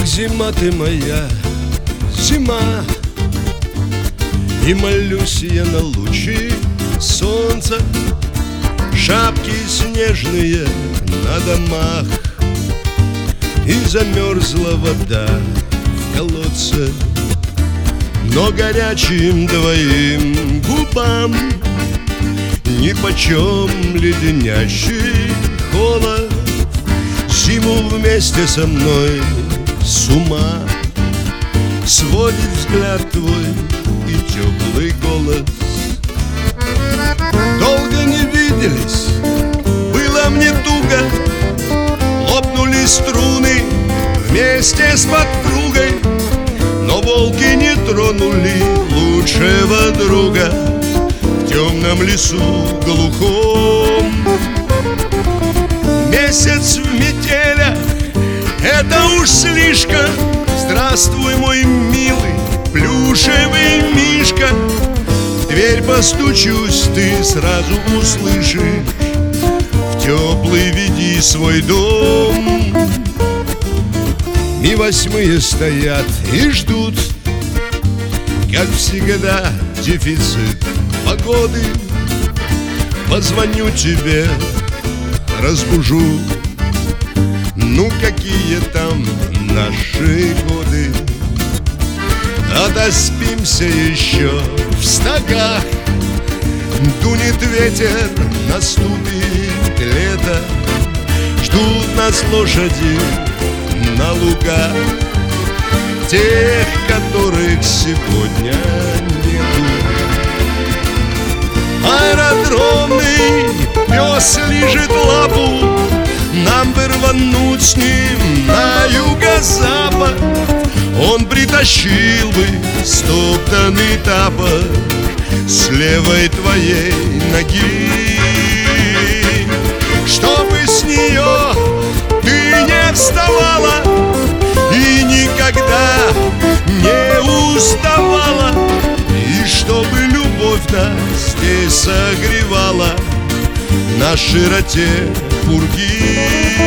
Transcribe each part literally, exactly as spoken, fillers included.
зима ты моя, зима. И молюсь я на лучи солнца, шапки снежные на домах, и замерзла вода в колодце, но горячим твоим губам нипочем леденящий холод зиму вместе со мной с ума сводит взгляд твой и теплый голос. Долго не виделись, было мне туго, лопнули струны вместе с подругой, но волки не тронули лучшего друга в темном лесу глухом. Месяц в метелях — это уж слишком. Здравствуй, мой милый плюшевый мишка. В дверь постучусь, ты сразу услышишь. В теплый веди свой дом. И восьмые стоят и ждут, как всегда, дефицит погоды. Позвоню тебе, разбужу. Ну какие там наши годы? Отоспимся еще в стогах. Дунет ветер, наступит лето. Ждут нас лошади на лугах, тех, которых сегодня нету. Аэродромный пес лижет лапу, нам бы рвануть с ним на юго-запад. Он притащил бы стоптанный тапок с левой твоей ноги, чтобы с нее ты не вставала и никогда не уставала, и чтобы любовь нас здесь согревала на широте пурги.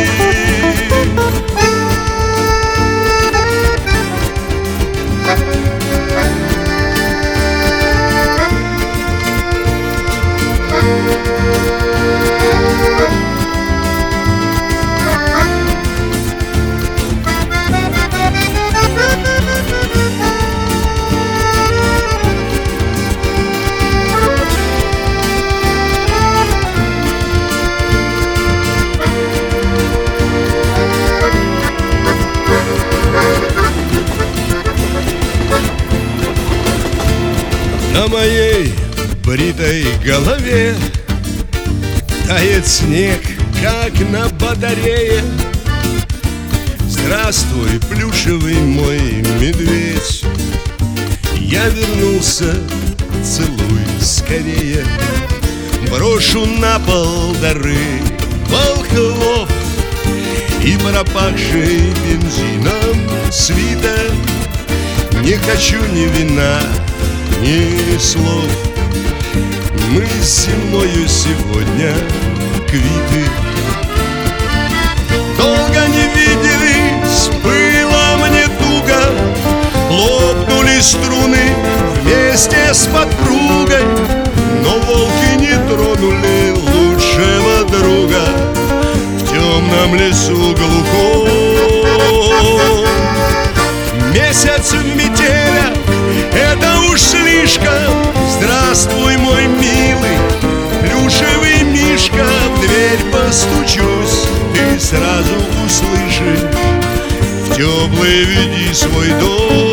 На моей бритой голове тает снег, как на батарее. Здравствуй, плюшевый мой медведь. Я вернулся, целуй скорее. Брошу на пол дары волхвов и пропахший бензином свитер. Не хочу ни вина, ни слов. Мы с зимою сегодня квиты. Долго не виделись, было мне туго. Лопнули струны вместе с подругой, но волки не тронули лучшего друга в темном лесу глухом. Месяц в метелях — это уж слишком. Здравствуй, мой милый плюшевый мишка. В дверь постучусь, ты сразу услышишь. В теплый веди свой дом.